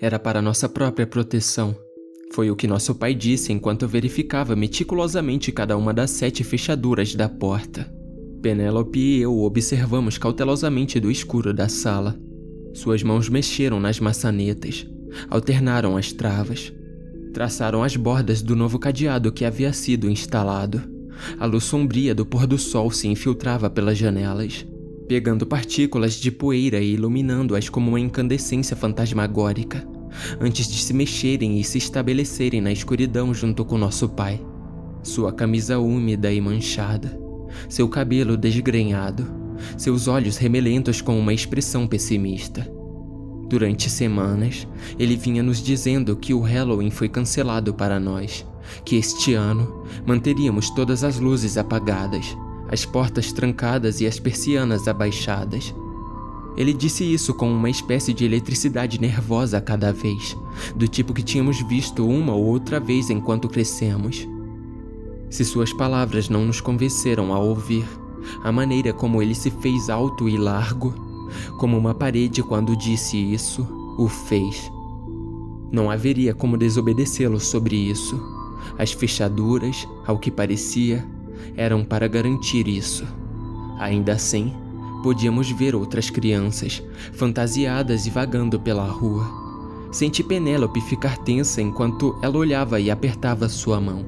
Era para nossa própria proteção. Foi o que nosso pai disse enquanto verificava meticulosamente cada uma das 7 fechaduras da porta. Penélope e eu o observamos cautelosamente do escuro da sala. Suas mãos mexeram nas maçanetas, alternaram as travas, traçaram as bordas do novo cadeado que havia sido instalado. A luz sombria do pôr do sol se infiltrava pelas janelas, pegando partículas de poeira e iluminando-as como uma incandescência fantasmagórica, antes de se mexerem e se estabelecerem na escuridão junto com nosso pai. Sua camisa úmida e manchada, seu cabelo desgrenhado, seus olhos remelentos com uma expressão pessimista. Durante semanas, ele vinha nos dizendo que o Halloween foi cancelado para nós, que este ano manteríamos todas as luzes apagadas, as portas trancadas e as persianas abaixadas. Ele disse isso com uma espécie de eletricidade nervosa a cada vez, do tipo que tínhamos visto uma ou outra vez enquanto crescemos. Se suas palavras não nos convenceram a ouvir, a maneira como ele se fez alto e largo, como uma parede quando disse isso, o fez. Não haveria como desobedecê-lo sobre isso. As fechaduras, ao que parecia, eram para garantir isso. Ainda assim, podíamos ver outras crianças, fantasiadas e vagando pela rua. Senti Penélope ficar tensa enquanto ela olhava e apertava sua mão.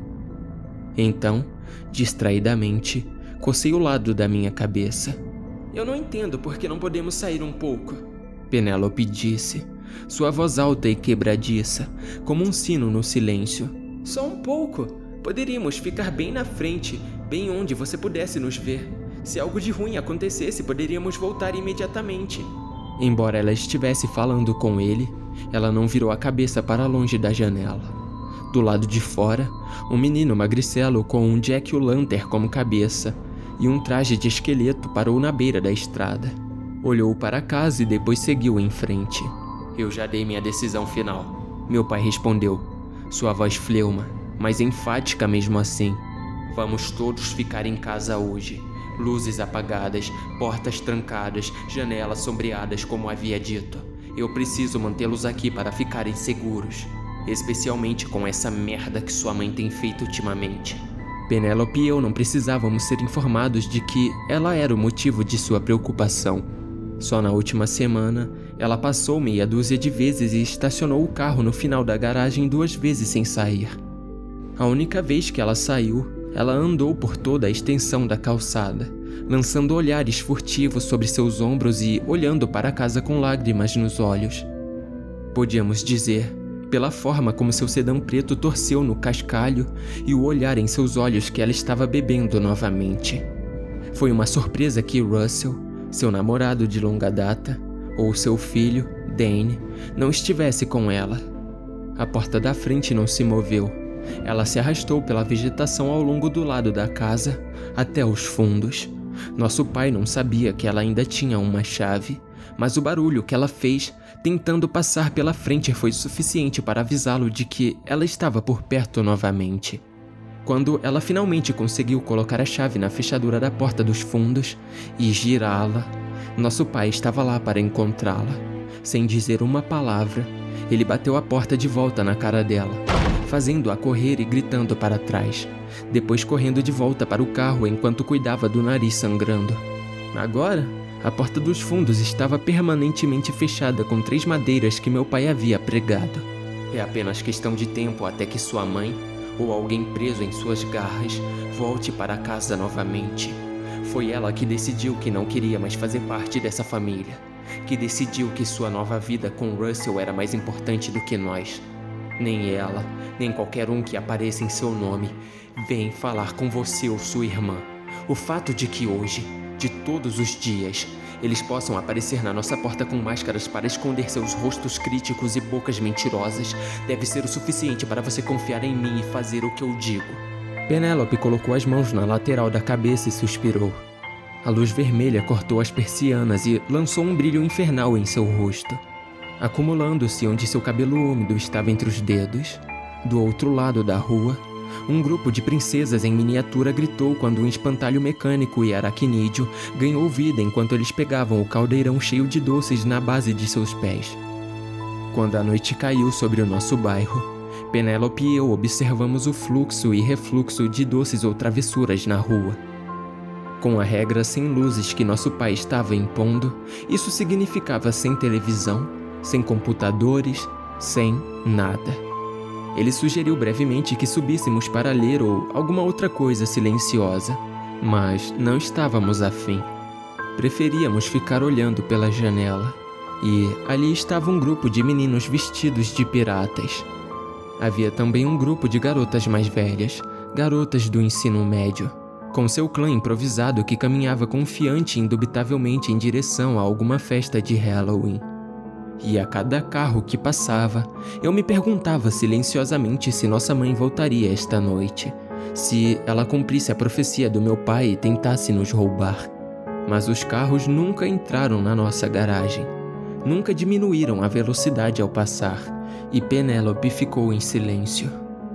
Então, distraidamente, cocei o lado da minha cabeça. Eu não entendo por que não podemos sair um pouco, Penélope disse, sua voz alta e quebradiça, como um sino no silêncio. Só um pouco. Poderíamos ficar bem na frente, bem onde você pudesse nos ver. Se algo de ruim acontecesse, poderíamos voltar imediatamente. Embora ela estivesse falando com ele, ela não virou a cabeça para longe da janela. Do lado de fora, um menino magricelo com um jack-o'-lantern como cabeça e um traje de esqueleto parou na beira da estrada. Olhou para a casa e depois seguiu em frente. Eu já dei minha decisão final, meu pai respondeu, sua voz fleuma, mas enfática mesmo assim. Vamos todos ficar em casa hoje. Luzes apagadas, portas trancadas, janelas sombreadas como havia dito. Eu preciso mantê-los aqui para ficarem seguros. Especialmente com essa merda que sua mãe tem feito ultimamente. Penélope e eu não precisávamos ser informados de que ela era o motivo de sua preocupação. Só na última semana, ela passou meia dúzia de vezes e estacionou o carro no final da garagem 2 vezes sem sair. A única vez que ela saiu, ela andou por toda a extensão da calçada, lançando olhares furtivos sobre seus ombros e olhando para a casa com lágrimas nos olhos. Podíamos dizer, pela forma como seu sedã preto torceu no cascalho e o olhar em seus olhos que ela estava bebendo novamente. Foi uma surpresa que Russell, seu namorado de longa data, ou seu filho, Dane, não estivesse com ela. A porta da frente não se moveu. Ela se arrastou pela vegetação ao longo do lado da casa, até os fundos. Nosso pai não sabia que ela ainda tinha uma chave, mas o barulho que ela fez, tentando passar pela frente, foi suficiente para avisá-lo de que ela estava por perto novamente. Quando ela finalmente conseguiu colocar a chave na fechadura da porta dos fundos e girá-la, nosso pai estava lá para encontrá-la. Sem dizer uma palavra, ele bateu a porta de volta na cara dela, fazendo-a correr e gritando para trás, depois correndo de volta para o carro enquanto cuidava do nariz sangrando. Agora, a porta dos fundos estava permanentemente fechada com 3 madeiras que meu pai havia pregado. É apenas questão de tempo até que sua mãe, ou alguém preso em suas garras, volte para casa novamente. Foi ela que decidiu que não queria mais fazer parte dessa família, que decidiu que sua nova vida com Russell era mais importante do que nós. Nem ela, nem qualquer um que apareça em seu nome, vem falar com você ou sua irmã. O fato de que hoje, de todos os dias, eles possam aparecer na nossa porta com máscaras para esconder seus rostos críticos e bocas mentirosas deve ser o suficiente para você confiar em mim e fazer o que eu digo. Penélope colocou as mãos na lateral da cabeça e suspirou. A luz vermelha cortou as persianas e lançou um brilho infernal em seu rosto, acumulando-se onde seu cabelo úmido estava entre os dedos. Do outro lado da rua, um grupo de princesas em miniatura gritou quando um espantalho mecânico e aracnídeo ganhou vida enquanto eles pegavam o caldeirão cheio de doces na base de seus pés. Quando a noite caiu sobre o nosso bairro, Penélope e eu observamos o fluxo e refluxo de doces ou travessuras na rua. Com a regra sem luzes que nosso pai estava impondo, isso significava sem televisão, sem computadores, sem nada. Ele sugeriu brevemente que subíssemos para ler ou alguma outra coisa silenciosa, mas não estávamos afim. Preferíamos ficar olhando pela janela, e ali estava um grupo de meninos vestidos de piratas. Havia também um grupo de garotas mais velhas, garotas do ensino médio, com seu clã improvisado que caminhava confiante e indubitavelmente em direção a alguma festa de Halloween. E a cada carro que passava, eu me perguntava silenciosamente se nossa mãe voltaria esta noite, se ela cumprisse a profecia do meu pai e tentasse nos roubar. Mas os carros nunca entraram na nossa garagem, nunca diminuíram a velocidade ao passar, e Penélope ficou em silêncio.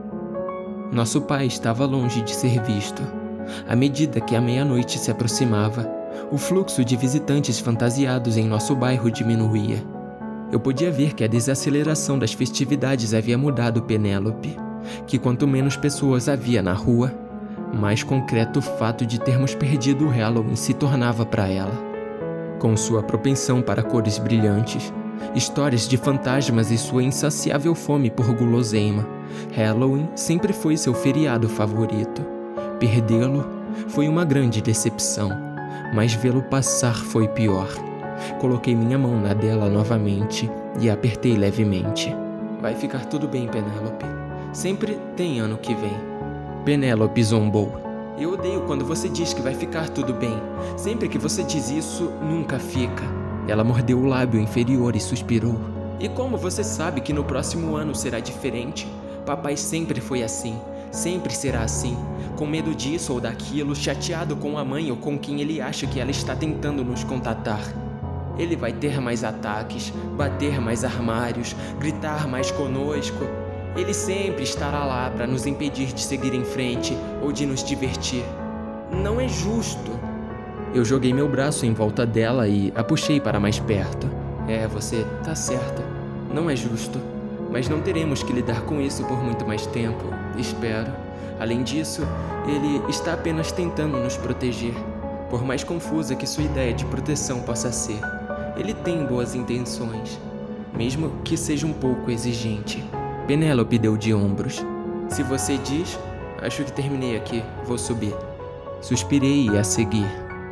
Nosso pai estava longe de ser visto. À medida que a meia-noite se aproximava, o fluxo de visitantes fantasiados em nosso bairro diminuía. Eu podia ver que a desaceleração das festividades havia mudado Penélope, que quanto menos pessoas havia na rua, mais concreto o fato de termos perdido o Halloween se tornava para ela. Com sua propensão para cores brilhantes, histórias de fantasmas e sua insaciável fome por guloseima, Halloween sempre foi seu feriado favorito. Perdê-lo foi uma grande decepção, mas vê-lo passar foi pior. Coloquei minha mão na dela novamente e apertei levemente. Vai ficar tudo bem, Penélope. Sempre tem ano que vem. Penélope zombou. Eu odeio quando você diz que vai ficar tudo bem. Sempre que você diz isso, nunca fica. Ela mordeu o lábio inferior e suspirou. E como você sabe que no próximo ano será diferente? Papai sempre foi assim. Sempre será assim. Com medo disso ou daquilo, chateado com a mãe ou com quem ele acha que ela está tentando nos contatar. Ele vai ter mais ataques, bater mais armários, gritar mais conosco. Ele sempre estará lá para nos impedir de seguir em frente ou de nos divertir. Não é justo. Eu joguei meu braço em volta dela e a puxei para mais perto. Você tá certa. Não é justo. Mas não teremos que lidar com isso por muito mais tempo, espero. Além disso, ele está apenas tentando nos proteger. Por mais confusa que sua ideia de proteção possa ser, ele tem boas intenções, mesmo que seja um pouco exigente. Penélope deu de ombros. Se você diz, acho que terminei aqui, vou subir. Suspirei e a segui.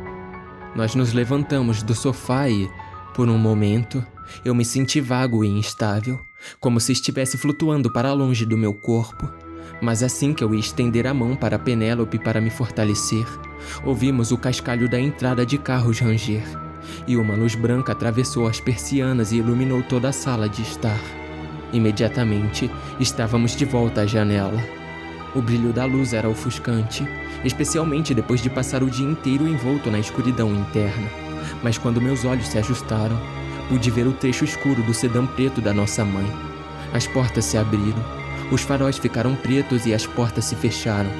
Nós nos levantamos do sofá e, por um momento, eu me senti vago e instável, como se estivesse flutuando para longe do meu corpo. Mas assim que eu ia estender a mão para Penélope para me fortalecer, ouvimos o cascalho da entrada de carros ranger, e uma luz branca atravessou as persianas e iluminou toda a sala de estar. Imediatamente, estávamos de volta à janela. O brilho da luz era ofuscante, especialmente depois de passar o dia inteiro envolto na escuridão interna. Mas quando meus olhos se ajustaram, pude ver o trecho escuro do sedã preto da nossa mãe. As portas se abriram, os faróis ficaram pretos e as portas se fecharam.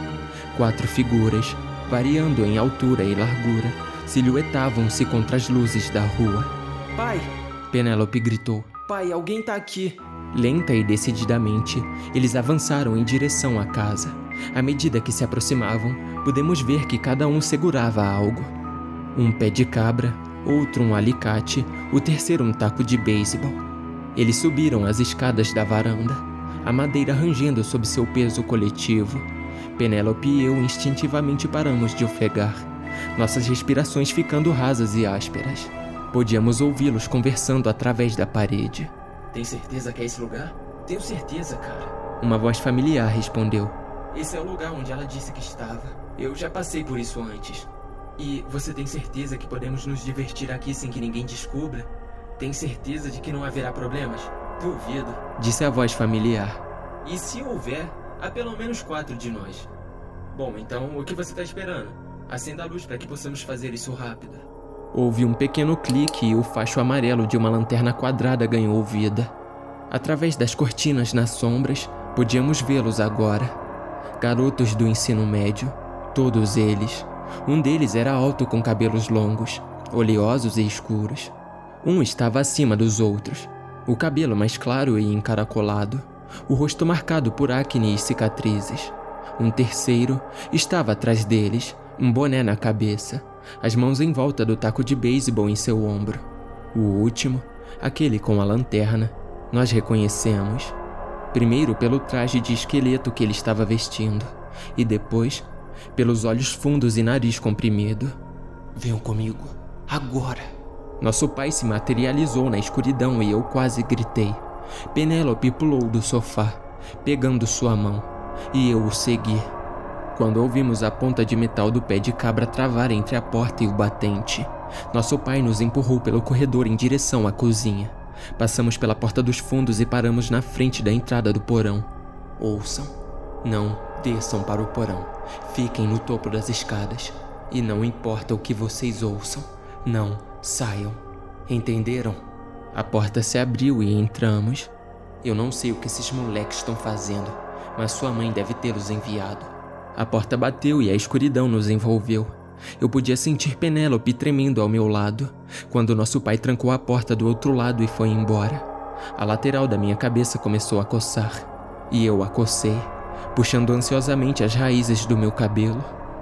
4 figuras, variando em altura e largura, silhuetavam-se contra as luzes da rua. Pai! Penélope gritou. Pai, alguém tá aqui! Lenta e decididamente, eles avançaram em direção à casa. À medida que se aproximavam, pudemos ver que cada um segurava algo. Um pé de cabra, outro um alicate, o terceiro um taco de beisebol. Eles subiram as escadas da varanda, a madeira rangendo sob seu peso coletivo. Penélope e eu instintivamente paramos de ofegar, nossas respirações ficando rasas e ásperas. Podíamos ouvi-los conversando através da parede. Tem certeza que é esse lugar? Tenho certeza, cara. Uma voz familiar respondeu. Esse é o lugar onde ela disse que estava. Eu já passei por isso antes. E você tem certeza que podemos nos divertir aqui sem que ninguém descubra? Tem certeza de que não haverá problemas? Duvido, disse a voz familiar. E se houver, há pelo menos 4 de nós. Bom, então o que você está esperando? Acenda a luz para que possamos fazer isso rápido. Houve um pequeno clique e o facho amarelo de uma lanterna quadrada ganhou vida. Através das cortinas nas sombras, podíamos vê-los agora. Garotos do ensino médio, todos eles. Um deles era alto com cabelos longos, oleosos e escuros. Um estava acima dos outros. O cabelo mais claro e encaracolado, o rosto marcado por acne e cicatrizes. Um terceiro estava atrás deles, um boné na cabeça, as mãos em volta do taco de beisebol em seu ombro. O último, aquele com a lanterna, nós reconhecemos. Primeiro pelo traje de esqueleto que ele estava vestindo, e depois pelos olhos fundos e nariz comprimido. Venham comigo, agora! Nosso pai se materializou na escuridão e eu quase gritei. Penélope pulou do sofá, pegando sua mão, e eu o segui. Quando ouvimos a ponta de metal do pé de cabra travar entre a porta e o batente, nosso pai nos empurrou pelo corredor em direção à cozinha. Passamos pela porta dos fundos e paramos na frente da entrada do porão. Ouçam. Não desçam para o porão. Fiquem no topo das escadas. E não importa o que vocês ouçam, não saiam. Entenderam? A porta se abriu e entramos. Eu não sei o que esses moleques estão fazendo, mas sua mãe deve tê-los enviado. A porta bateu e a escuridão nos envolveu. Eu podia sentir Penélope tremendo ao meu lado, quando nosso pai trancou a porta do outro lado e foi embora. A lateral da minha cabeça começou a coçar, e eu a cocei, puxando ansiosamente as raízes do meu cabelo.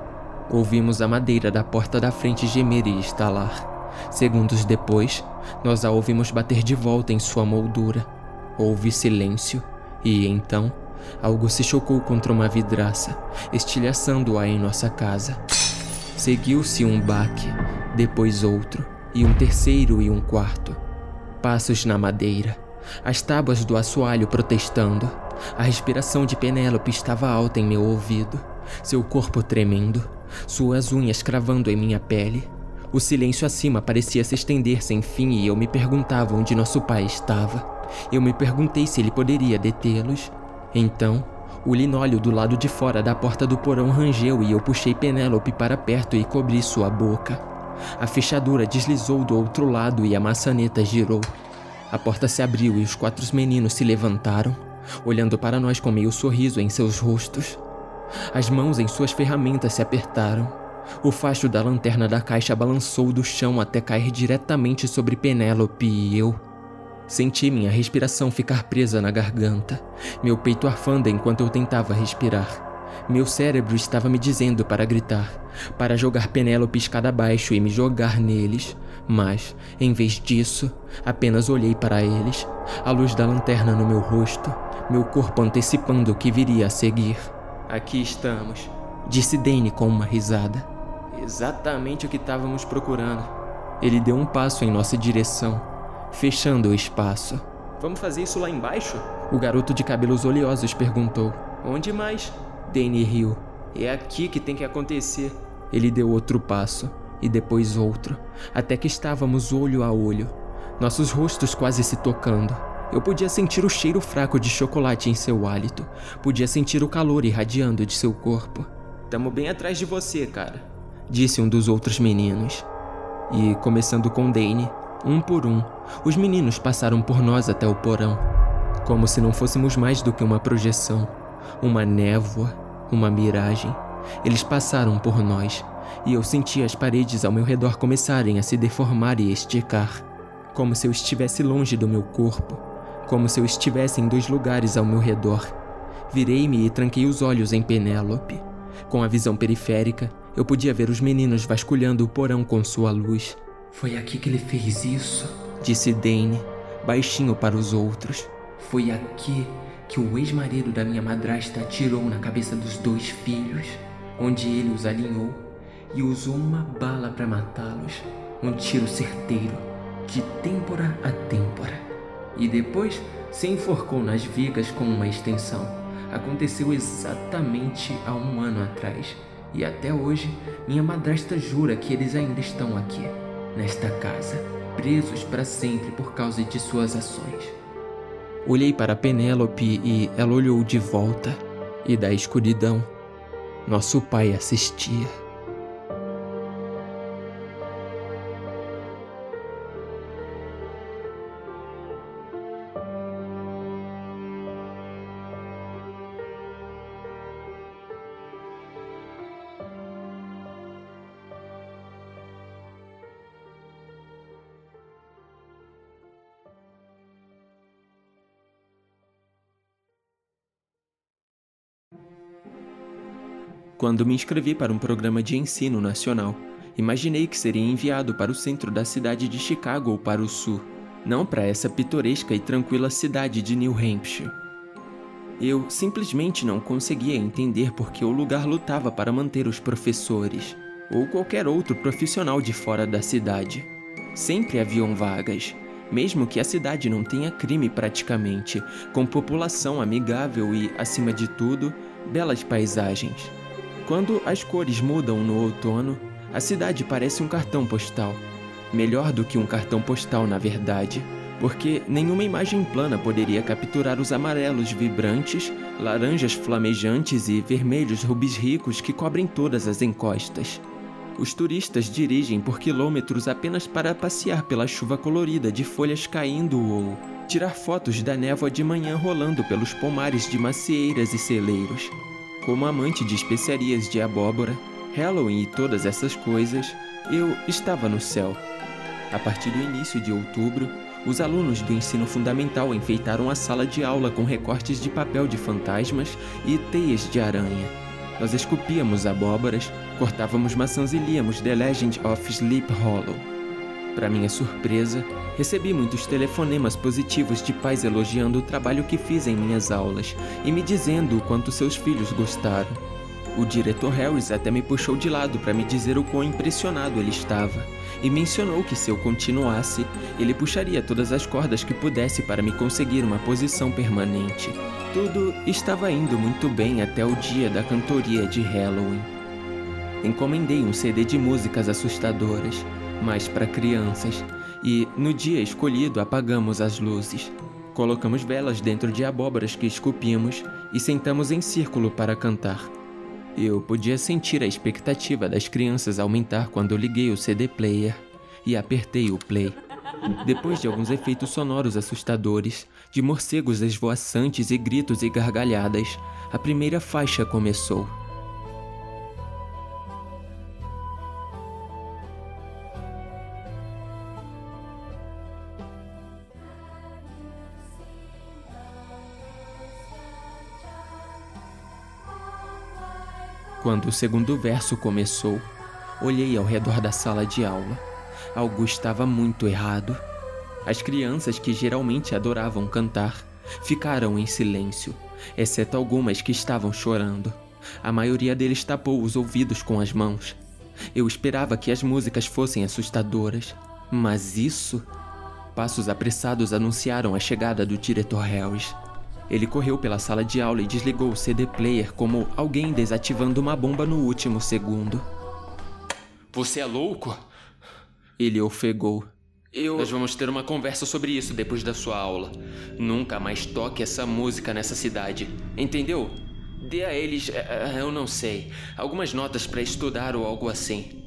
Ouvimos a madeira da porta da frente gemer e estalar. Segundos depois, nós a ouvimos bater de volta em sua moldura. Houve silêncio, e então, algo se chocou contra uma vidraça, estilhaçando-a em nossa casa. Seguiu-se um baque, depois outro, e um terceiro e um quarto. Passos na madeira, as tábuas do assoalho protestando. A respiração de Penélope estava alta em meu ouvido, seu corpo tremendo, suas unhas cravando em minha pele. O silêncio acima parecia se estender sem fim e eu me perguntava onde nosso pai estava. Eu me perguntei se ele poderia detê-los. Então, o linóleo do lado de fora da porta do porão rangeu e eu puxei Penélope para perto e cobri sua boca. A fechadura deslizou do outro lado e a maçaneta girou. A porta se abriu e os 4 meninos se levantaram, olhando para nós com meio sorriso em seus rostos. As mãos em suas ferramentas se apertaram. O facho da lanterna da caixa balançou do chão até cair diretamente sobre Penélope e eu. Senti minha respiração ficar presa na garganta, meu peito arfando enquanto eu tentava respirar. Meu cérebro estava me dizendo para gritar, para jogar Penélope escada abaixo e me jogar neles, mas, em vez disso, apenas olhei para eles, a luz da lanterna no meu rosto, meu corpo antecipando o que viria a seguir. Aqui estamos, disse Danny com uma risada. Exatamente o que estávamos procurando. Ele deu um passo em nossa direção, fechando o espaço. Vamos fazer isso lá embaixo? O garoto de cabelos oleosos perguntou. Onde mais? Danny riu. É aqui que tem que acontecer. Ele deu outro passo, e depois outro, até que estávamos olho a olho, nossos rostos quase se tocando. Eu podia sentir o cheiro fraco de chocolate em seu hálito, podia sentir o calor irradiando de seu corpo. Tamo bem atrás de você, cara, disse um dos outros meninos. E, começando com Danny, um por um, os meninos passaram por nós até o porão, como se não fôssemos mais do que uma projeção, uma névoa, uma miragem. Eles passaram por nós, e eu senti as paredes ao meu redor começarem a se deformar e esticar, como se eu estivesse longe do meu corpo, como se eu estivesse em 2 lugares ao meu redor. Virei-me e tranquei os olhos em Penélope. Com a visão periférica, eu podia ver os meninos vasculhando o porão com sua luz. Foi aqui que ele fez isso, disse Danny, baixinho para os outros. Foi aqui que o ex-marido da minha madrasta atirou na cabeça dos 2 filhos, onde ele os alinhou e usou uma bala para matá-los, um tiro certeiro, de têmpora a têmpora. E depois se enforcou nas vigas com uma extensão. Aconteceu exatamente há 1 ano atrás, e até hoje minha madrasta jura que eles ainda estão aqui, nesta casa, presos para sempre por causa de suas ações. Olhei para Penélope e ela olhou de volta, e da escuridão, nosso pai assistia. Quando me inscrevi para um programa de ensino nacional, imaginei que seria enviado para o centro da cidade de Chicago ou para o sul, não para essa pitoresca e tranquila cidade de New Hampshire. Eu simplesmente não conseguia entender por que o lugar lutava para manter os professores, ou qualquer outro profissional de fora da cidade. Sempre haviam vagas, mesmo que a cidade não tenha crime praticamente, com população amigável e, acima de tudo, belas paisagens. Quando as cores mudam no outono, a cidade parece um cartão postal. Melhor do que um cartão postal, na verdade, porque nenhuma imagem plana poderia capturar os amarelos vibrantes, laranjas flamejantes e vermelhos rubis ricos que cobrem todas as encostas. Os turistas dirigem por quilômetros apenas para passear pela chuva colorida de folhas caindo ou tirar fotos da névoa de manhã rolando pelos pomares de macieiras e celeiros. Como amante de especiarias de abóbora, Halloween e todas essas coisas, eu estava no céu. A partir do início de outubro, os alunos do ensino fundamental enfeitaram a sala de aula com recortes de papel de fantasmas e teias de aranha. Nós esculpíamos abóboras, cortávamos maçãs e líamos The Legend of Sleep Hollow. Para minha surpresa, recebi muitos telefonemas positivos de pais elogiando o trabalho que fiz em minhas aulas e me dizendo o quanto seus filhos gostaram. O diretor Harris até me puxou de lado para me dizer o quão impressionado ele estava e mencionou que se eu continuasse, ele puxaria todas as cordas que pudesse para me conseguir uma posição permanente. Tudo estava indo muito bem até o dia da cantoria de Halloween. Encomendei um CD de músicas assustadoras, mas para crianças, e no dia escolhido apagamos as luzes. Colocamos velas dentro de abóboras que esculpimos e sentamos em círculo para cantar. Eu podia sentir a expectativa das crianças aumentar quando eu liguei o CD player e apertei o play. Depois de alguns efeitos sonoros assustadores, de morcegos esvoaçantes e gritos e gargalhadas, a primeira faixa começou. Quando o segundo verso começou, olhei ao redor da sala de aula. Algo estava muito errado. As crianças que geralmente adoravam cantar ficaram em silêncio, exceto algumas que estavam chorando. A maioria deles tapou os ouvidos com as mãos. Eu esperava que as músicas fossem assustadoras, mas isso... Passos apressados anunciaram a chegada do diretor Harris. Ele correu pela sala de aula e desligou o CD player como alguém desativando uma bomba no último segundo. Você é louco? Ele ofegou. Nós vamos ter uma conversa sobre isso depois da sua aula. Nunca mais toque essa música nessa cidade, entendeu? Dê a eles, eu não sei, algumas notas para estudar ou algo assim.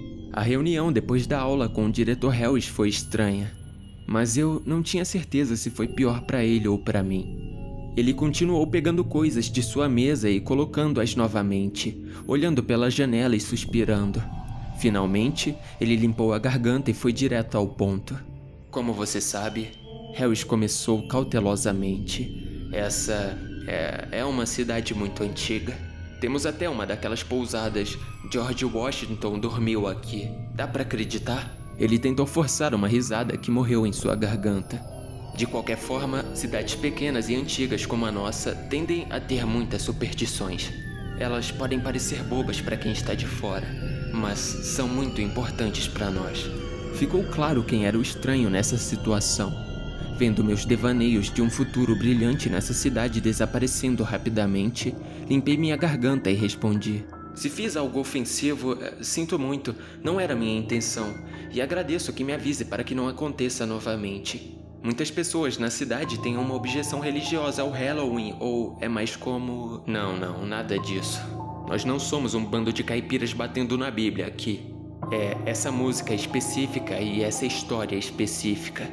A reunião depois da aula com o diretor Harris foi estranha, mas eu não tinha certeza se foi pior para ele ou para mim. Ele continuou pegando coisas de sua mesa e colocando-as novamente, olhando pela janela e suspirando. Finalmente, ele limpou a garganta e foi direto ao ponto. Como você sabe, Harris começou cautelosamente. Essa é uma cidade muito antiga. Temos até uma daquelas pousadas. George Washington dormiu aqui. Dá pra acreditar? Ele tentou forçar uma risada que morreu em sua garganta. De qualquer forma, cidades pequenas e antigas como a nossa tendem a ter muitas superstições. Elas podem parecer bobas para quem está de fora, mas são muito importantes para nós. Ficou claro quem era o estranho nessa situação. Vendo meus devaneios de um futuro brilhante nessa cidade desaparecendo rapidamente, limpei minha garganta e respondi. Se fiz algo ofensivo, sinto muito, não era minha intenção, e agradeço que me avise para que não aconteça novamente. Muitas pessoas na cidade têm uma objeção religiosa ao Halloween, ou é mais como... Não, nada disso. Nós não somos um bando de caipiras batendo na Bíblia aqui. É essa música específica e essa história específica.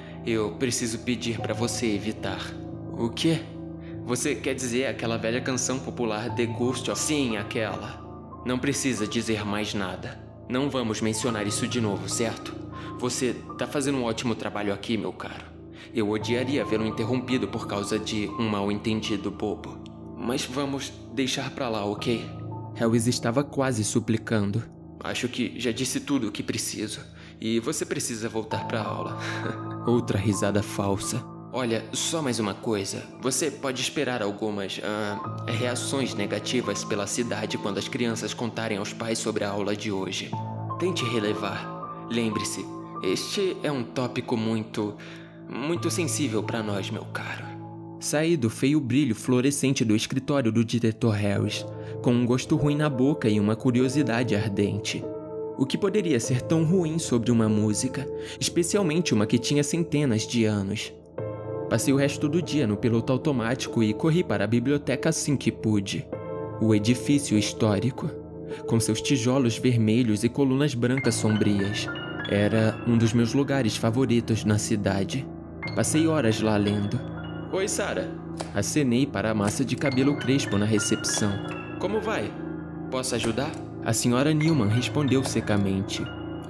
Eu preciso pedir para você evitar. O quê? Você quer dizer aquela velha canção popular The Ghost of... Sim, aquela. Não precisa dizer mais nada. Não vamos mencionar isso de novo, certo? Você tá fazendo um ótimo trabalho aqui, meu caro. Eu odiaria vê-lo interrompido por causa de um mal-entendido bobo. Mas vamos deixar pra lá, ok? Harris estava quase suplicando. Acho que já disse tudo o que preciso. E você precisa voltar para a aula. Outra risada falsa. Olha, só mais uma coisa. Você pode esperar algumas reações negativas pela cidade quando as crianças contarem aos pais sobre a aula de hoje. Tente relevar. Lembre-se, este é um tópico muito sensível para nós, meu caro. Saí do feio brilho fluorescente do escritório do diretor Harris, com um gosto ruim na boca e uma curiosidade ardente. O que poderia ser tão ruim sobre uma música, especialmente uma que tinha centenas de anos? Passei o resto do dia no piloto automático e corri para a biblioteca assim que pude. O edifício histórico, com seus tijolos vermelhos e colunas brancas sombrias, era um dos meus lugares favoritos na cidade. Passei horas lá lendo. Oi, Sarah. Acenei para a massa de cabelo crespo na recepção. Como vai? Posso ajudar? A senhora Newman respondeu secamente.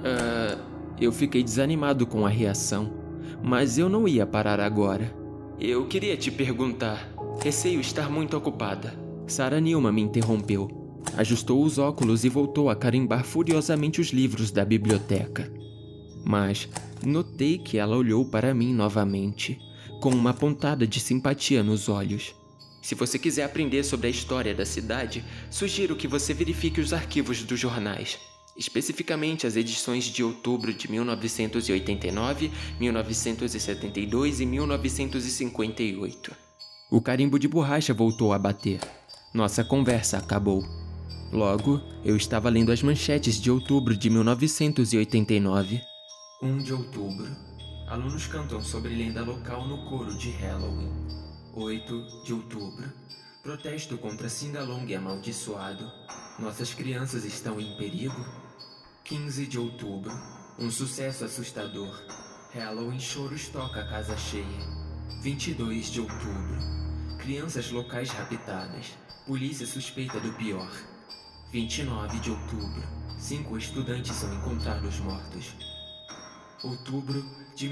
Eu fiquei desanimado com a reação, mas eu não ia parar agora. Eu queria te perguntar. Receio estar muito ocupada. Sarah Newman me interrompeu. Ajustou os óculos e voltou a carimbar furiosamente os livros da biblioteca. Mas notei que ela olhou para mim novamente, com uma pontada de simpatia nos olhos. Se você quiser aprender sobre a história da cidade, sugiro que você verifique os arquivos dos jornais, especificamente as edições de outubro de 1989, 1972 e 1958. O carimbo de borracha voltou a bater. Nossa conversa acabou. Logo, eu estava lendo as manchetes de outubro de 1989. 1 de outubro. Alunos cantam sobre lenda local no coro de Halloween. 8 de outubro. Protesto contra Singalong amaldiçoado. Nossas crianças estão em perigo? 15 de outubro. Um sucesso assustador. Halloween choros toca a casa cheia. 22 de outubro. Crianças locais raptadas. Polícia suspeita do pior. 29 de outubro. 5 estudantes são encontrados mortos. Outubro de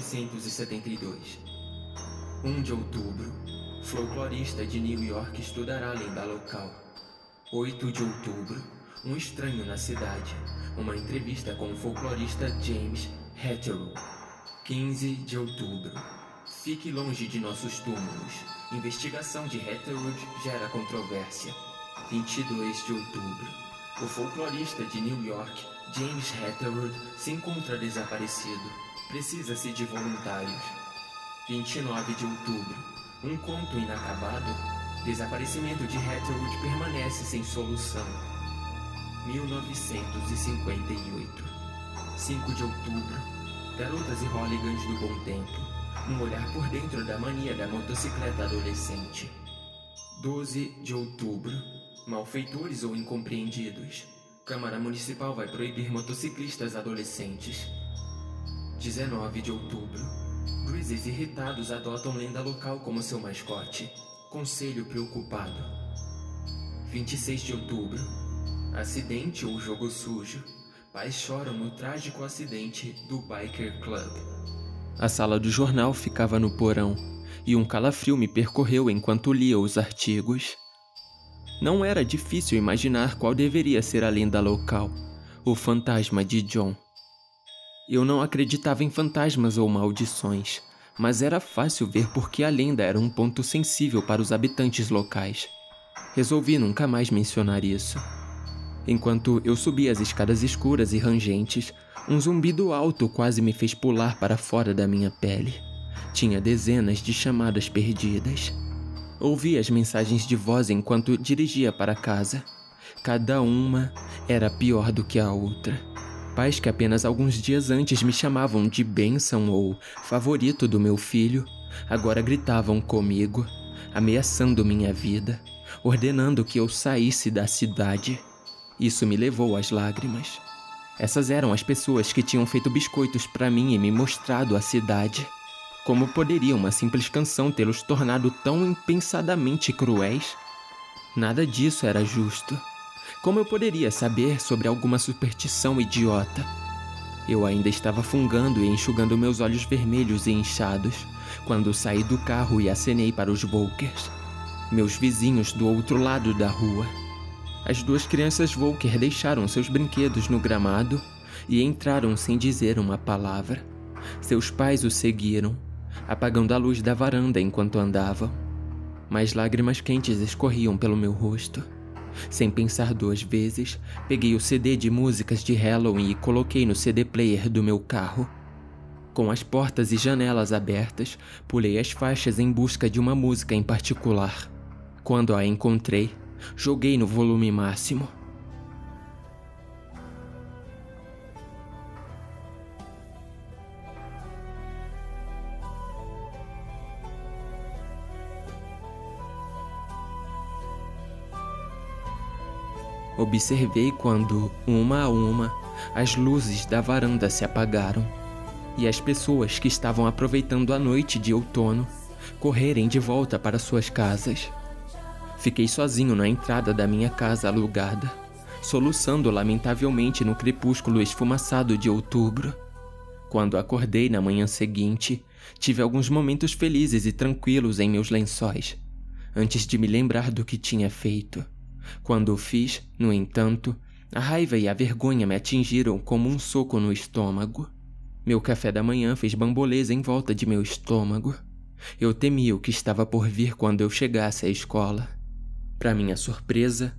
1972. 1 de outubro. Folclorista de New York estudará a lenda local. 8 de outubro. Um estranho na cidade. Uma entrevista com o folclorista James Hetero. 15 de outubro. Fique longe de nossos túmulos. Investigação de Hetero gera controvérsia. 22 de outubro. O folclorista de New York, James Hetero, se encontra desaparecido. Precisa-se de voluntários. 29 de outubro. Um conto inacabado. Desaparecimento de Hetero permanece sem solução. 1958. 5 de outubro. Garotas e hooligans do bom tempo. Um olhar por dentro da mania da motocicleta adolescente. 12 de outubro. Malfeitores ou incompreendidos. Câmara Municipal vai proibir motociclistas adolescentes. 19 de outubro. Grizzlies irritados adotam lenda local como seu mascote. Conselho preocupado. 26 de outubro. Acidente ou jogo sujo. Pais choram no trágico acidente do Biker Club. A sala do jornal ficava no porão, e um calafrio me percorreu enquanto lia os artigos. Não era difícil imaginar qual deveria ser a lenda local, o fantasma de John. Eu não acreditava em fantasmas ou maldições, mas era fácil ver por que a lenda era um ponto sensível para os habitantes locais. Resolvi nunca mais mencionar isso. Enquanto eu subia as escadas escuras e rangentes, um zumbido alto quase me fez pular para fora da minha pele. Tinha dezenas de chamadas perdidas. Ouvi as mensagens de voz enquanto dirigia para casa. Cada uma era pior do que a outra. Pais que apenas alguns dias antes me chamavam de bênção ou favorito do meu filho, agora gritavam comigo, ameaçando minha vida, ordenando que eu saísse da cidade. Isso me levou às lágrimas. Essas eram as pessoas que tinham feito biscoitos para mim e me mostrado a cidade. Como poderia uma simples canção tê-los tornado tão impensadamente cruéis? Nada disso era justo. Como eu poderia saber sobre alguma superstição idiota? Eu ainda estava fungando e enxugando meus olhos vermelhos e inchados, quando saí do carro e acenei para os Volkers, meus vizinhos do outro lado da rua. As 2 crianças Volker deixaram seus brinquedos no gramado e entraram sem dizer uma palavra. Seus pais o seguiram, apagando a luz da varanda enquanto andavam. Mas lágrimas quentes escorriam pelo meu rosto. Sem pensar 2 vezes, peguei o CD de músicas de Halloween e coloquei no CD player do meu carro. Com as portas e janelas abertas, pulei as faixas em busca de uma música em particular. Quando a encontrei, joguei no volume máximo. Observei quando, uma a uma, as luzes da varanda se apagaram e as pessoas que estavam aproveitando a noite de outono correrem de volta para suas casas. Fiquei sozinho na entrada da minha casa alugada, soluçando lamentavelmente no crepúsculo esfumaçado de outubro. Quando acordei na manhã seguinte, tive alguns momentos felizes e tranquilos em meus lençóis, antes de me lembrar do que tinha feito. Quando o fiz, no entanto, a raiva e a vergonha me atingiram como um soco no estômago. Meu café da manhã fez bamboleza em volta de meu estômago. Eu temia o que estava por vir quando eu chegasse à escola. Para minha surpresa,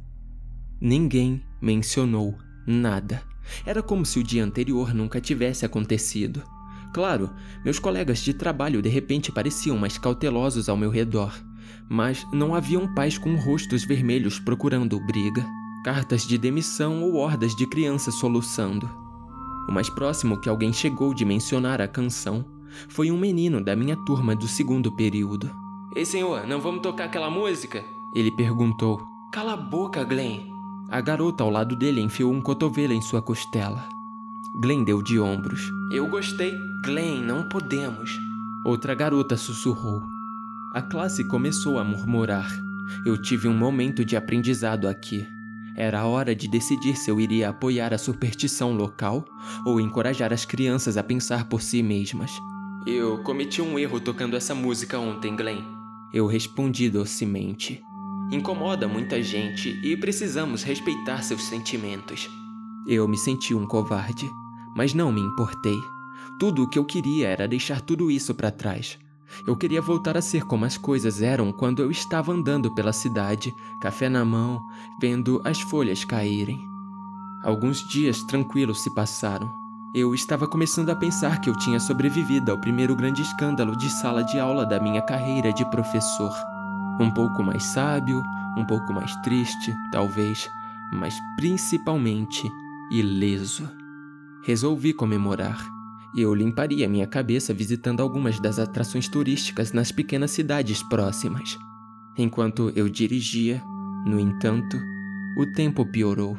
ninguém mencionou nada. Era como se o dia anterior nunca tivesse acontecido. Claro, meus colegas de trabalho de repente pareciam mais cautelosos ao meu redor, mas não haviam pais com rostos vermelhos procurando briga, cartas de demissão ou hordas de crianças soluçando. O mais próximo que alguém chegou de mencionar a canção foi um menino da minha turma do 2º período. Ei, senhor, não vamos tocar aquela música? Ele perguntou. Cala a boca, Glenn. A garota ao lado dele enfiou um cotovelo em sua costela. Glenn deu de ombros. Eu gostei. Glenn, não podemos. Outra garota sussurrou. A classe começou a murmurar. Eu tive um momento de aprendizado aqui. Era a hora de decidir se eu iria apoiar a superstição local ou encorajar as crianças a pensar por si mesmas. Eu cometi um erro tocando essa música ontem, Glenn. Eu respondi docemente. Incomoda muita gente e precisamos respeitar seus sentimentos. Eu me senti um covarde, mas não me importei. Tudo o que eu queria era deixar tudo isso para trás. Eu queria voltar a ser como as coisas eram quando eu estava andando pela cidade, café na mão, vendo as folhas caírem. Alguns dias tranquilos se passaram. Eu estava começando a pensar que eu tinha sobrevivido ao primeiro grande escândalo de sala de aula da minha carreira de professor. Um pouco mais sábio, um pouco mais triste, talvez, mas principalmente ileso. Resolvi comemorar. Eu limparia minha cabeça visitando algumas das atrações turísticas nas pequenas cidades próximas. Enquanto eu dirigia, no entanto, o tempo piorou.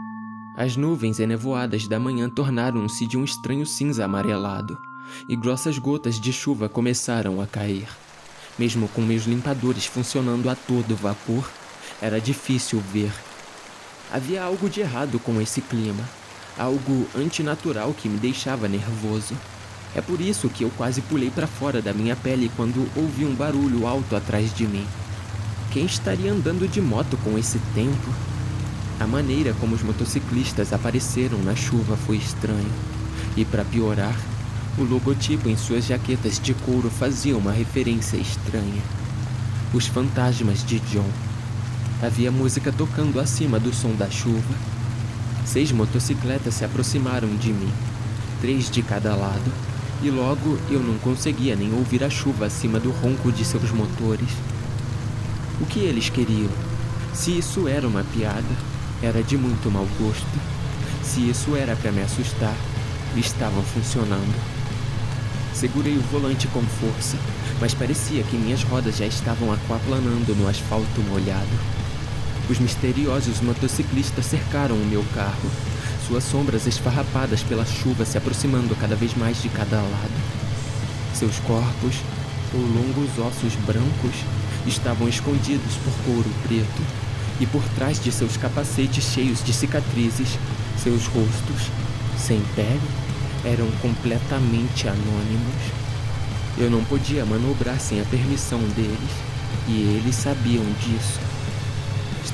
As nuvens enevoadas da manhã tornaram-se de um estranho cinza amarelado, e grossas gotas de chuva começaram a cair. Mesmo com meus limpadores funcionando a todo vapor, era difícil ver. Havia algo de errado com esse clima. Algo antinatural que me deixava nervoso. É por isso que eu quase pulei para fora da minha pele quando ouvi um barulho alto atrás de mim. Quem estaria andando de moto com esse tempo? A maneira como os motociclistas apareceram na chuva foi estranha. E para piorar, o logotipo em suas jaquetas de couro fazia uma referência estranha. Os fantasmas de John. Havia música tocando acima do som da chuva. 6 motocicletas se aproximaram de mim, 3 de cada lado, e logo eu não conseguia nem ouvir a chuva acima do ronco de seus motores. O que eles queriam? Se isso era uma piada, era de muito mau gosto. Se isso era para me assustar, estava funcionando. Segurei o volante com força, mas parecia que minhas rodas já estavam aquaplanando no asfalto molhado. Os misteriosos motociclistas cercaram o meu carro, suas sombras esfarrapadas pela chuva se aproximando cada vez mais de cada lado. Seus corpos, ou longos ossos brancos, estavam escondidos por couro preto, e por trás de seus capacetes cheios de cicatrizes, seus rostos, sem pele, eram completamente anônimos. Eu não podia manobrar sem a permissão deles, e eles sabiam disso.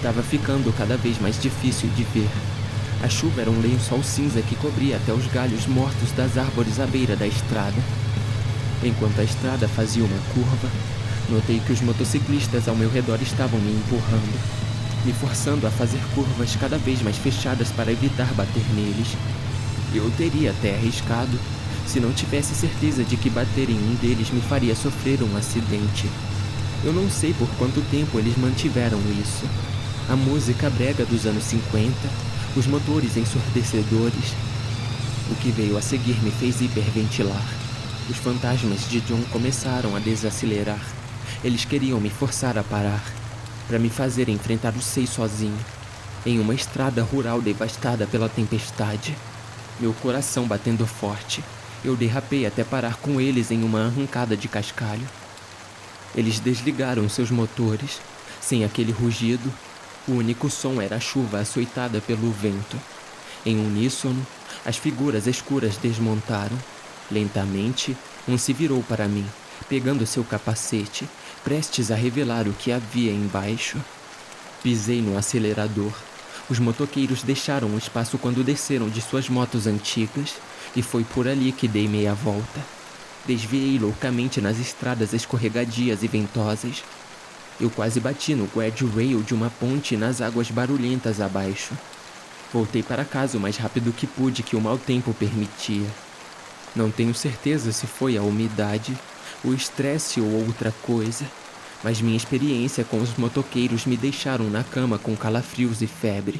estava ficando cada vez mais difícil de ver. A chuva era um lençol cinza que cobria até os galhos mortos das árvores à beira da estrada. Enquanto a estrada fazia uma curva, notei que os motociclistas ao meu redor estavam me empurrando, me forçando a fazer curvas cada vez mais fechadas para evitar bater neles. Eu teria até arriscado, se não tivesse certeza de que bater em um deles me faria sofrer um acidente. Eu não sei por quanto tempo eles mantiveram isso. A música brega dos anos 50, os motores ensurdecedores. O que veio a seguir me fez hiperventilar. Os fantasmas de John começaram a desacelerar. Eles queriam me forçar a parar, para me fazer enfrentar o 6 sozinho, em uma estrada rural devastada pela tempestade. Meu coração batendo forte, eu derrapei até parar com eles em uma arrancada de cascalho. Eles desligaram seus motores. Sem aquele rugido, o único som era a chuva açoitada pelo vento. Em uníssono, as figuras escuras desmontaram. Lentamente, um se virou para mim, pegando seu capacete, prestes a revelar o que havia embaixo. Pisei no acelerador. Os motoqueiros deixaram o espaço quando desceram de suas motos antigas, e foi por ali que dei meia volta. Desviei loucamente nas estradas escorregadias e ventosas. Eu quase bati no guardrail de uma ponte nas águas barulhentas abaixo. Voltei para casa o mais rápido que pude, que o mau tempo permitia. Não tenho certeza se foi a umidade, o estresse ou outra coisa, mas minha experiência com os motoqueiros me deixaram na cama com calafrios e febre.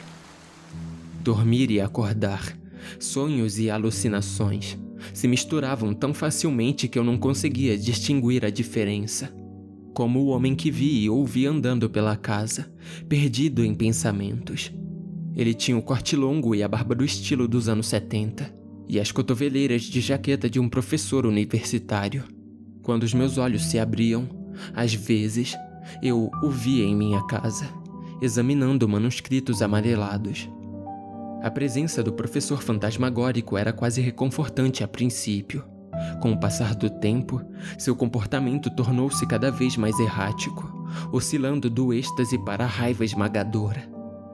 Dormir e acordar, sonhos e alucinações, se misturavam tão facilmente que eu não conseguia distinguir a diferença. Como o homem que vi e ouvi andando pela casa, perdido em pensamentos. Ele tinha o corte longo e a barba do estilo dos anos 70, e as cotoveleiras de jaqueta de um professor universitário. Quando os meus olhos se abriam, às vezes, eu o via em minha casa, examinando manuscritos amarelados. A presença do professor fantasmagórico era quase reconfortante a princípio. Com o passar do tempo, seu comportamento tornou-se cada vez mais errático, oscilando do êxtase para a raiva esmagadora.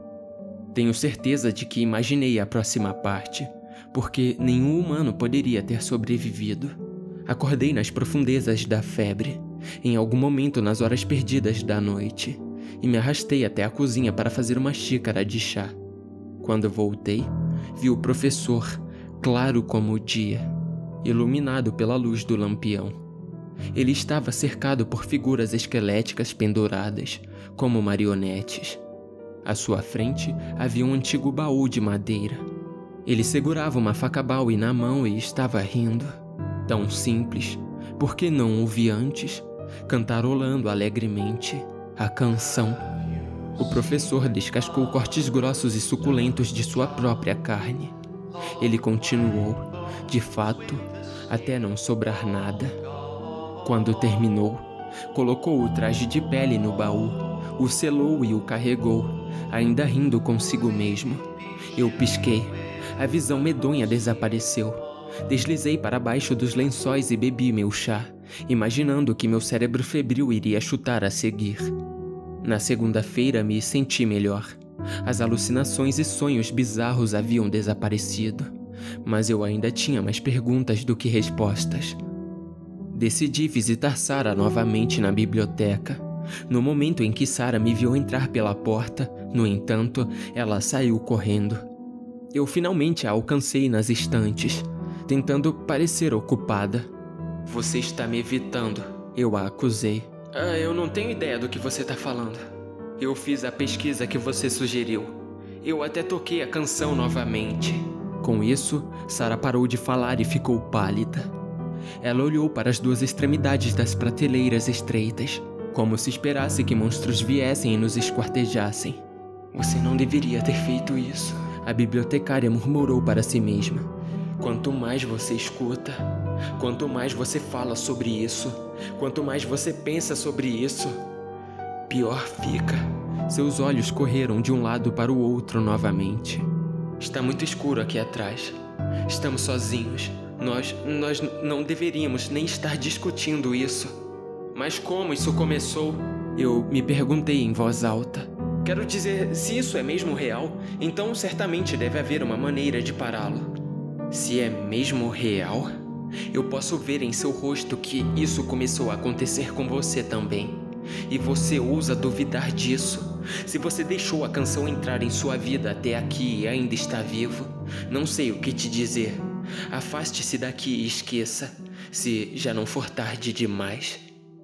Tenho certeza de que imaginei a próxima parte, porque nenhum humano poderia ter sobrevivido. Acordei nas profundezas da febre, em algum momento nas horas perdidas da noite, e me arrastei até a cozinha para fazer uma xícara de chá. Quando voltei, vi o professor, claro como o dia, iluminado pela luz do lampião. Ele estava cercado por figuras esqueléticas penduradas, como marionetes. À sua frente havia um antigo baú de madeira. Ele segurava uma faca Bowie na mão e estava rindo. Tão simples, por que não o vi antes? Cantarolando alegremente a canção. O professor descascou cortes grossos e suculentos de sua própria carne. Ele continuou, de fato, até não sobrar nada. Quando terminou, colocou o traje de pele no baú, o selou e o carregou, ainda rindo consigo mesmo. Eu pisquei. A visão medonha desapareceu. Deslizei para baixo dos lençóis e bebi meu chá, imaginando que meu cérebro febril iria chutar a seguir. Na segunda-feira me senti melhor. As alucinações e sonhos bizarros haviam desaparecido, mas eu ainda tinha mais perguntas do que respostas. Decidi visitar Sarah novamente na biblioteca. No momento em que Sarah me viu entrar pela porta, no entanto, ela saiu correndo. Eu finalmente a alcancei nas estantes, tentando parecer ocupada. Você está me evitando, eu a acusei. Eu não tenho ideia do que você está falando. Eu fiz a pesquisa que você sugeriu. Eu até toquei a canção novamente. Com isso, Sarah parou de falar e ficou pálida. Ela olhou para as duas extremidades das prateleiras estreitas, como se esperasse que monstros viessem e nos esquartejassem. Você não deveria ter feito isso, a bibliotecária murmurou para si mesma. Quanto mais você escuta, quanto mais você fala sobre isso, quanto mais você pensa sobre isso, pior fica. Seus olhos correram de um lado para o outro novamente. Está muito escuro aqui atrás. Estamos sozinhos. Nós não deveríamos nem estar discutindo isso. Mas como isso começou? Eu me perguntei em voz alta. Quero dizer, se isso é mesmo real, então certamente deve haver uma maneira de pará-lo. Se é mesmo real, eu posso ver em seu rosto que isso começou a acontecer com você também. E você ousa duvidar disso? Se você deixou a canção entrar em sua vida até aqui e ainda está vivo, não sei o que te dizer. Afaste-se daqui e esqueça, se já não for tarde demais.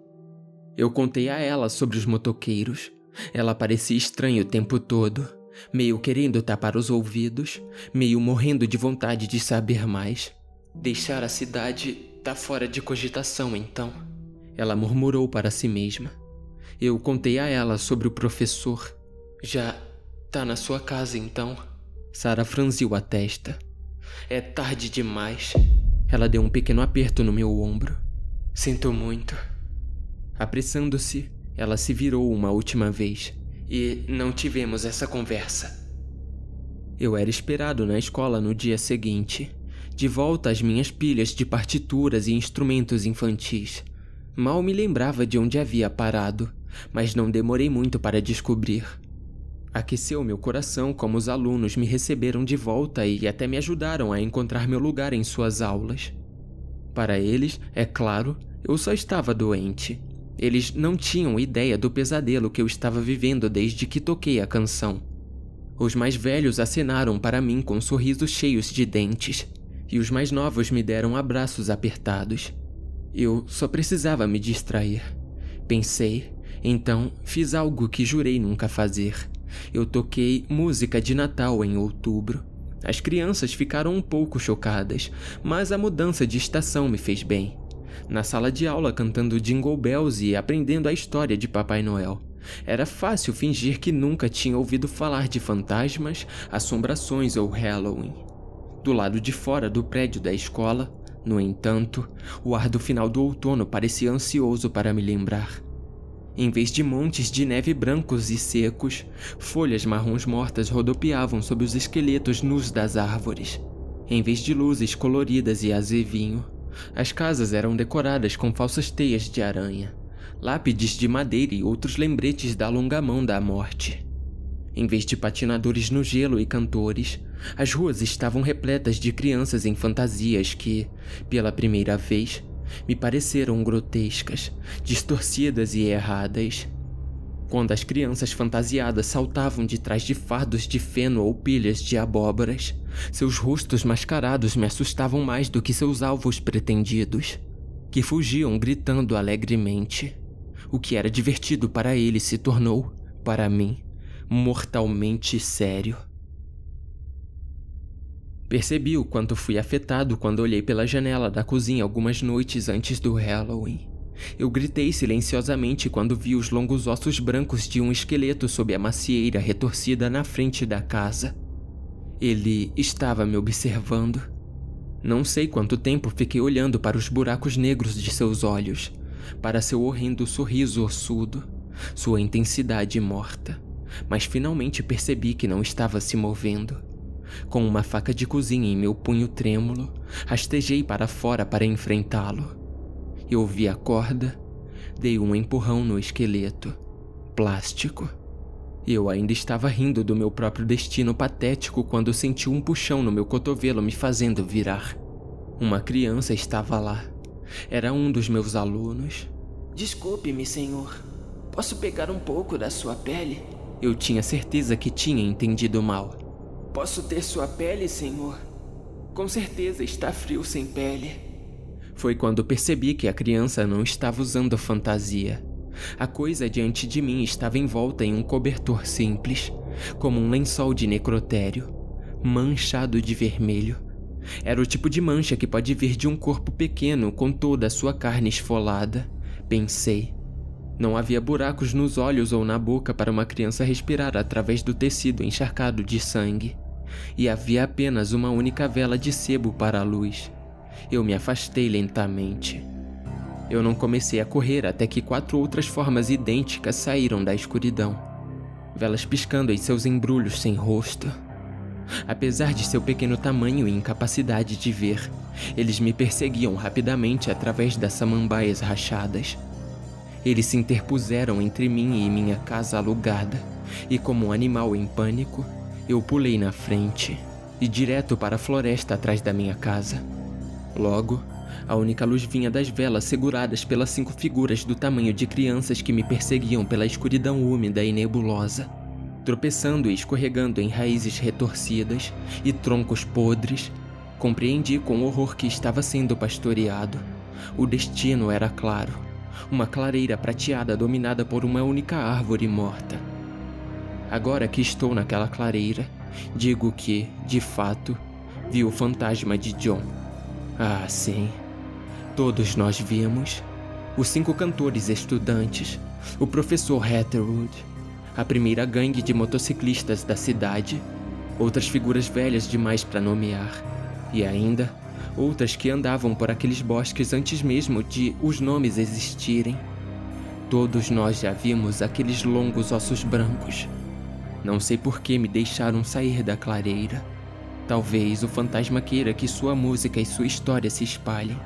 Eu contei a ela sobre os motoqueiros. Ela parecia estranha o tempo todo, meio querendo tapar os ouvidos, meio morrendo de vontade de saber mais. Deixar a cidade tá fora de cogitação, então. Ela murmurou para si mesma. Eu contei a ela sobre o professor. Já tá na sua casa, então? Sarah franziu a testa. É tarde demais. Ela deu um pequeno aperto no meu ombro. Sinto muito. Apressando-se, ela se virou uma última vez. E não tivemos essa conversa. Eu era esperado na escola no dia seguinte, de volta às minhas pilhas de partituras e instrumentos infantis. Mal me lembrava de onde havia parado, mas não demorei muito para descobrir. Aqueceu meu coração como os alunos me receberam de volta e até me ajudaram a encontrar meu lugar em suas aulas. Para eles, é claro, eu só estava doente. Eles não tinham ideia do pesadelo que eu estava vivendo desde que toquei a canção. Os mais velhos acenaram para mim com sorrisos cheios de dentes, e os mais novos me deram abraços apertados. Eu só precisava me distrair. Pensei, então fiz algo que jurei nunca fazer. Eu toquei música de Natal em outubro. As crianças ficaram um pouco chocadas, mas a mudança de estação me fez bem. Na sala de aula cantando Jingle Bells e aprendendo a história de Papai Noel. Era fácil fingir que nunca tinha ouvido falar de fantasmas, assombrações ou Halloween. Do lado de fora do prédio da escola, no entanto, o ar do final do outono parecia ansioso para me lembrar. Em vez de montes de neve brancos e secos, folhas marrons mortas rodopiavam sob os esqueletos nus das árvores. Em vez de luzes coloridas e azevinho, as casas eram decoradas com falsas teias de aranha, lápides de madeira e outros lembretes da longa mão da morte. Em vez de patinadores no gelo e cantores, as ruas estavam repletas de crianças em fantasias que, pela primeira vez, me pareceram grotescas, distorcidas e erradas. Quando as crianças fantasiadas saltavam de trás de fardos de feno ou pilhas de abóboras, seus rostos mascarados me assustavam mais do que seus alvos pretendidos, que fugiam gritando alegremente. O que era divertido para eles se tornou, para mim, mortalmente sério. Percebi o quanto fui afetado quando olhei pela janela da cozinha algumas noites antes do Halloween. Eu gritei silenciosamente quando vi os longos ossos brancos de um esqueleto sob a macieira retorcida na frente da casa. Ele estava me observando. Não sei quanto tempo fiquei olhando para os buracos negros de seus olhos, para seu horrendo sorriso ossudo, sua intensidade morta, mas finalmente percebi que não estava se movendo. Com uma faca de cozinha em meu punho trêmulo, rastejei para fora para enfrentá-lo. Eu vi a corda, dei um empurrão no esqueleto. Plástico. Eu ainda estava rindo do meu próprio destino patético quando senti um puxão no meu cotovelo me fazendo virar. Uma criança estava lá. Era um dos meus alunos. Desculpe-me, senhor. Posso pegar um pouco da sua pele? Eu tinha certeza que tinha entendido mal. Posso ter sua pele, senhor? Com certeza está frio sem pele. Foi quando percebi que a criança não estava usando fantasia. A coisa diante de mim estava envolta em um cobertor simples, como um lençol de necrotério, manchado de vermelho. Era o tipo de mancha que pode vir de um corpo pequeno com toda a sua carne esfolada, pensei. Não havia buracos nos olhos ou na boca para uma criança respirar através do tecido encharcado de sangue. E havia apenas uma única vela de sebo para a luz. Eu me afastei lentamente. Eu não comecei a correr até que 4 outras formas idênticas saíram da escuridão. Velas piscando em seus embrulhos sem rosto. Apesar de seu pequeno tamanho e incapacidade de ver, eles me perseguiam rapidamente através das samambaias rachadas. Eles se interpuseram entre mim e minha casa alugada, e como um animal em pânico, eu pulei na frente e direto para a floresta atrás da minha casa. Logo, a única luz vinha das velas seguradas pelas 5 figuras do tamanho de crianças que me perseguiam pela escuridão úmida e nebulosa. Tropeçando e escorregando em raízes retorcidas e troncos podres, compreendi com horror que estava sendo pastoreado. O destino era claro, uma clareira prateada dominada por uma única árvore morta. Agora que estou naquela clareira, digo que, de fato, vi o fantasma de John. Ah, sim. Todos nós vimos. Os 5 cantores estudantes, o professor Heatherwood, a primeira gangue de motociclistas da cidade, outras figuras velhas demais para nomear, e ainda outras que andavam por aqueles bosques antes mesmo de os nomes existirem. Todos nós já vimos aqueles longos ossos brancos. Não sei por que me deixaram sair da clareira. Talvez o fantasma queira que sua música e sua história se espalhem.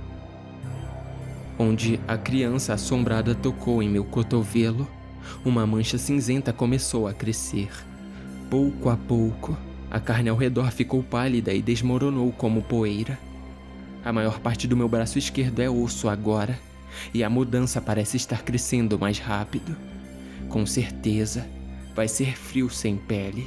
Onde a criança assombrada tocou em meu cotovelo, uma mancha cinzenta começou a crescer. Pouco a pouco, a carne ao redor ficou pálida e desmoronou como poeira. A maior parte do meu braço esquerdo é osso agora, e a mudança parece estar crescendo mais rápido. Com certeza, vai ser frio sem pele.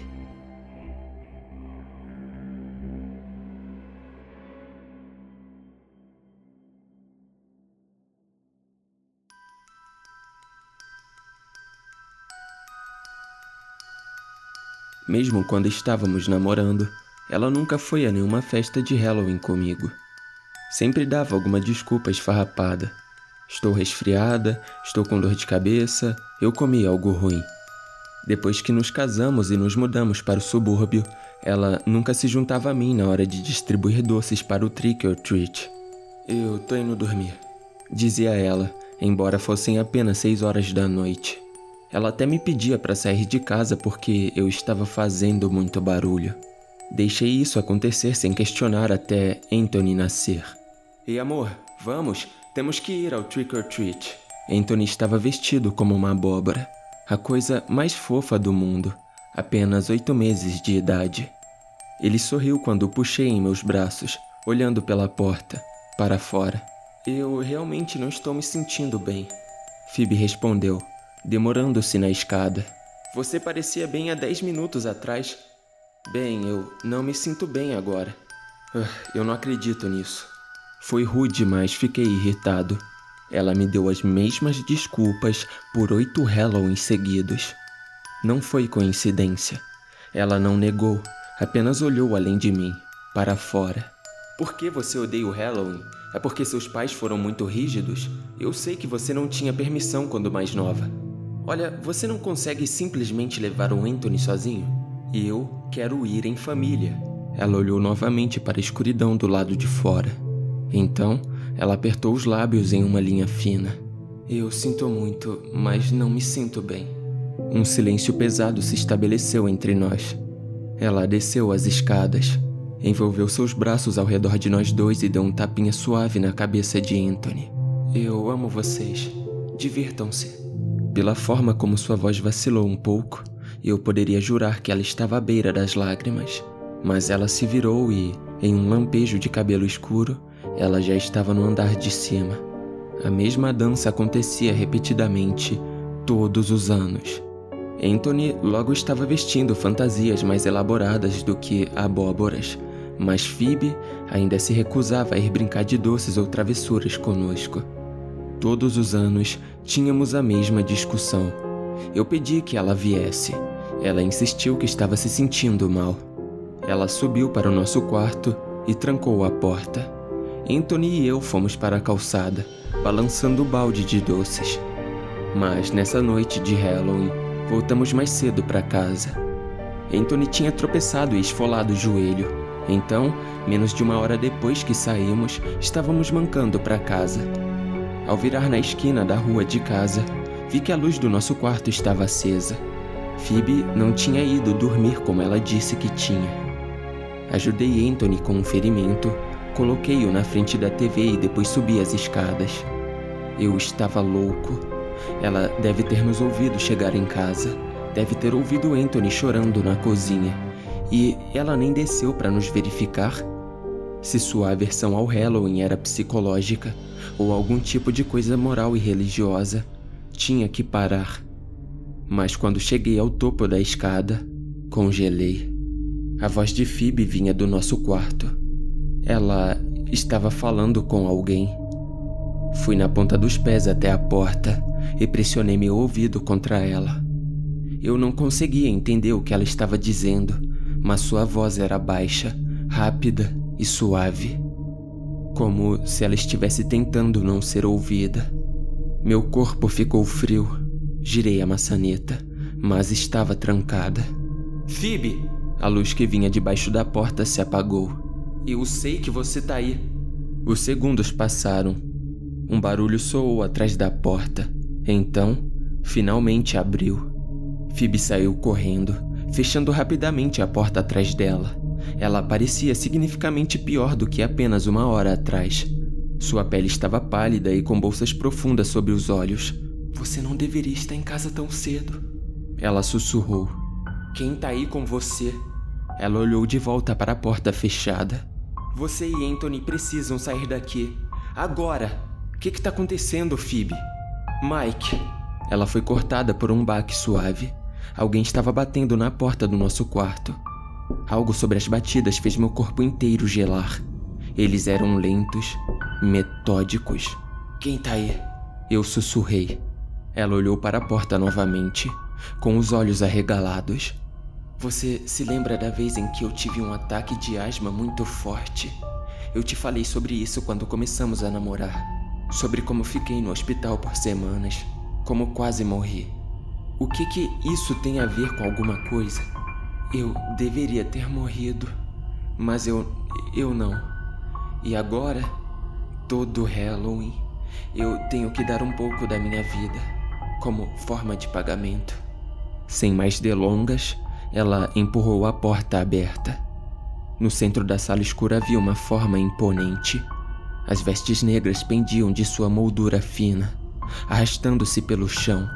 Mesmo quando estávamos namorando, ela nunca foi a nenhuma festa de Halloween comigo. Sempre dava alguma desculpa esfarrapada. Estou resfriada, estou com dor de cabeça, eu comi algo ruim. Depois que nos casamos e nos mudamos para o subúrbio, ela nunca se juntava a mim na hora de distribuir doces para o trick or treat. Eu tô indo dormir, dizia ela, embora fossem apenas 6 horas da noite. Ela até me pedia para sair de casa porque eu estava fazendo muito barulho. Deixei isso acontecer sem questionar até Anthony nascer. Ei, amor, vamos, temos que ir ao trick or treat. Anthony estava vestido como uma abóbora, a coisa mais fofa do mundo, apenas 8 meses de idade. Ele sorriu quando o puxei em meus braços, olhando pela porta, para fora. Eu realmente não estou me sentindo bem, Phoebe respondeu, demorando-se na escada. Você parecia bem há 10 minutos atrás. Bem, eu não me sinto bem agora. Eu não acredito nisso. Foi rude, mas fiquei irritado. Ela me deu as mesmas desculpas por 8 Halloween seguidos. Não foi coincidência. Ela não negou, apenas olhou além de mim, para fora. Por que você odeia o Halloween? É porque seus pais foram muito rígidos? Eu sei que você não tinha permissão quando mais nova. Olha, você não consegue simplesmente levar o Anthony sozinho? Eu quero ir em família. Ela olhou novamente para a escuridão do lado de fora. Então, ela apertou os lábios em uma linha fina. Eu sinto muito, mas não me sinto bem. Um silêncio pesado se estabeleceu entre nós. Ela desceu as escadas, envolveu seus braços ao redor de nós dois e deu um tapinha suave na cabeça de Anthony. Eu amo vocês. Divirtam-se. Pela forma como sua voz vacilou um pouco, eu poderia jurar que ela estava à beira das lágrimas. Mas ela se virou e, em um lampejo de cabelo escuro, ela já estava no andar de cima. A mesma dança acontecia repetidamente, todos os anos. Anthony logo estava vestindo fantasias mais elaboradas do que abóboras, mas Phoebe ainda se recusava a ir brincar de doces ou travessuras conosco. Todos os anos, tínhamos a mesma discussão. Eu pedi que ela viesse. Ela insistiu que estava se sentindo mal. Ela subiu para o nosso quarto e trancou a porta. Anthony e eu fomos para a calçada, balançando o balde de doces. Mas nessa noite de Halloween, voltamos mais cedo para casa. Anthony tinha tropeçado e esfolado o joelho. Então, menos de 1 hora depois que saímos, estávamos mancando para casa. Ao virar na esquina da rua de casa, vi que a luz do nosso quarto estava acesa. Phoebe não tinha ido dormir como ela disse que tinha. Ajudei Anthony com um ferimento, coloquei-o na frente da TV e depois subi as escadas. Eu estava louco. Ela deve ter nos ouvido chegar em casa. Deve ter ouvido Anthony chorando na cozinha. E ela nem desceu para nos verificar. Se sua aversão ao Halloween era psicológica ou algum tipo de coisa moral e religiosa, tinha que parar. Mas quando cheguei ao topo da escada, congelei. A voz de Phoebe vinha do nosso quarto. Ela estava falando com alguém. Fui na ponta dos pés até a porta e pressionei meu ouvido contra ela. Eu não conseguia entender o que ela estava dizendo, mas sua voz era baixa, rápida e suave, como se ela estivesse tentando não ser ouvida. Meu corpo ficou frio. Girei a maçaneta, mas estava trancada. Phoebe! A luz que vinha debaixo da porta se apagou. Eu sei que você tá aí. Os segundos passaram. Um barulho soou atrás da porta. Então, finalmente abriu. Phoebe saiu correndo, fechando rapidamente a porta atrás dela. Ela parecia significativamente pior do que apenas uma hora atrás. Sua pele estava pálida e com bolsas profundas sobre os olhos. Você não deveria estar em casa tão cedo. Ela sussurrou. Quem tá aí com você? Ela olhou de volta para a porta fechada. Você e Anthony precisam sair daqui. Agora! O que tá acontecendo, Phoebe? Mike! Ela foi cortada por um baque suave. Alguém estava batendo na porta do nosso quarto. Algo sobre as batidas fez meu corpo inteiro gelar. Eles eram lentos, metódicos. Quem tá aí? Eu sussurrei. Ela olhou para a porta novamente, com os olhos arregalados. Você se lembra da vez em que eu tive um ataque de asma muito forte? Eu te falei sobre isso quando começamos a namorar. Sobre como fiquei no hospital por semanas, como quase morri. O que isso tem a ver com alguma coisa? Eu deveria ter morrido, mas eu não. E agora, todo Halloween, eu tenho que dar um pouco da minha vida, como forma de pagamento. Sem mais delongas, ela empurrou a porta aberta. No centro da sala escura havia uma forma imponente. As vestes negras pendiam de sua moldura fina, arrastando-se pelo chão.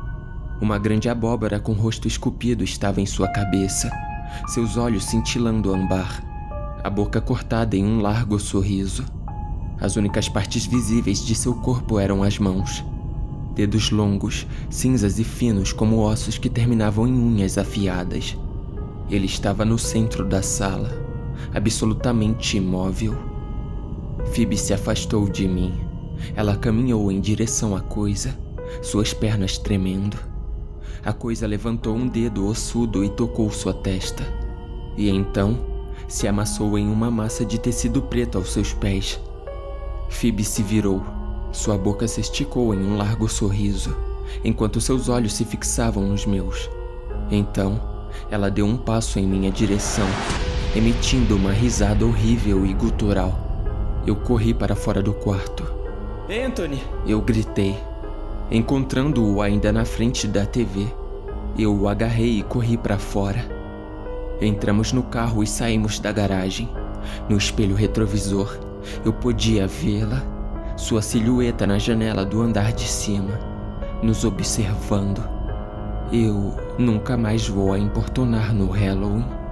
Uma grande abóbora com rosto esculpido estava em sua cabeça, seus olhos cintilando âmbar, a boca cortada em um largo sorriso. As únicas partes visíveis de seu corpo eram as mãos. Dedos longos, cinzas e finos como ossos que terminavam em unhas afiadas. Ele estava no centro da sala, absolutamente imóvel. Phoebe se afastou de mim. Ela caminhou em direção à coisa, suas pernas tremendo. A coisa levantou um dedo ossudo e tocou sua testa. E então, se amassou em uma massa de tecido preto aos seus pés. Phoebe se virou. Sua boca se esticou em um largo sorriso, enquanto seus olhos se fixavam nos meus. Então, ela deu um passo em minha direção, emitindo uma risada horrível e gutural. Eu corri para fora do quarto. Anthony! Eu gritei. Encontrando-o ainda na frente da TV, eu o agarrei e corri para fora. Entramos no carro e saímos da garagem. No espelho retrovisor, eu podia vê-la, sua silhueta na janela do andar de cima, nos observando. Eu nunca mais vou a importunar no Halloween.